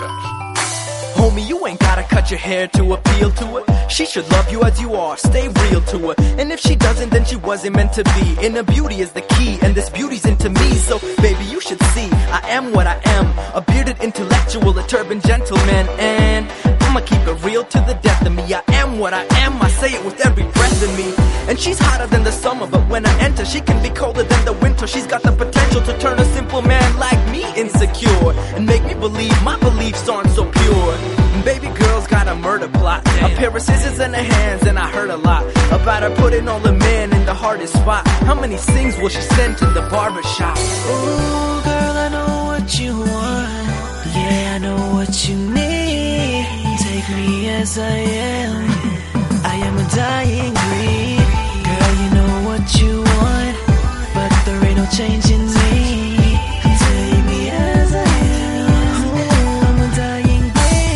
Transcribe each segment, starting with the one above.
Homie, you ain't gotta cut your hair to appeal to her. She should love you as you are, stay real to her. And if she doesn't, then she wasn't meant to be. Inner beauty is the key, and this beauty's into me. So, baby, you should see, I am what I am. A bearded intellectual, a turban gentleman. And I'ma keep it real to the death of me. I am what I am, I say it with every breath in me. And she's hotter than the summer, but when I enter, she can be colder than the winter. She's got the potential to turn a simple man like me insecure, and make me believe my beliefs aren't so pure. And baby girl's got a murder plot, a pair of scissors in her hands, and I heard a lot about her putting all the men in the hardest spot. How many things will she send to the barbershop? Ooh, girl, I know what you want. Yeah, I know what you need. Take me as I am. I am a dying breed. Girl, you know what you want, but there ain't no change in me. Take me as I am. Ooh, I'm a dying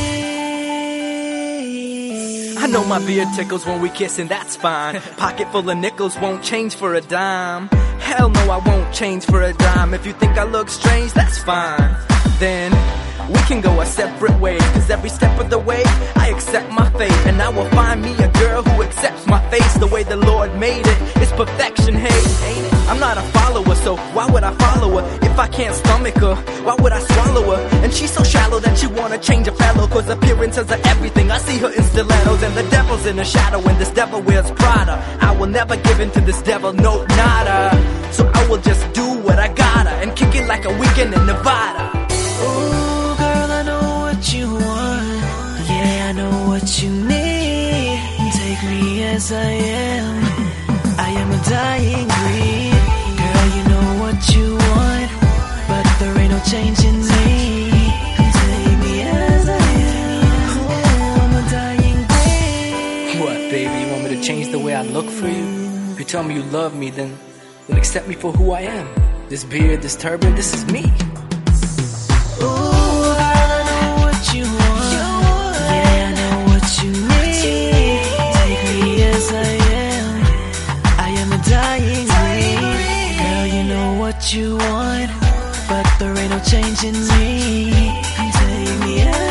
breed. I know my beard tickles when we kiss, and that's fine. Pocket full of nickels, won't change for a dime. Hell no, I won't change for a dime. If you think I look strange, that's fine. Then we can go our separate ways, cause every step of the way I accept my fate, and I will find me a girl who accepts my face the way the Lord made it. It's perfection, hey, ain't it? I'm not a follower, so why would I follow her? If I can't stomach her, why would I swallow her? And she's so shallow that she wanna change a fellow, cause appearances are everything. I see her in stilettos, and the devil's in her shadow, and this devil wears Prada. I will never give in to this devil, no, nada. So I will just do what I gotta, and kick it like a weekend in Nevada. Ooh, girl, I know what you want. Yeah, I know what you need. Take me as I am. I am a dying breed. Girl, you know what you want, but there ain't no change in me. Take me as I am. Ooh, I'm a dying breed. What, baby, you want me to change the way I look for you? If you tell me you love me, then accept me for who I am. This beard, this turban, this is me. Ooh, girl, I know what you want. Yeah, I know what you need. Take me as I am. I am a dying breed. Girl, you know what you want, but there ain't no change in me. Take me as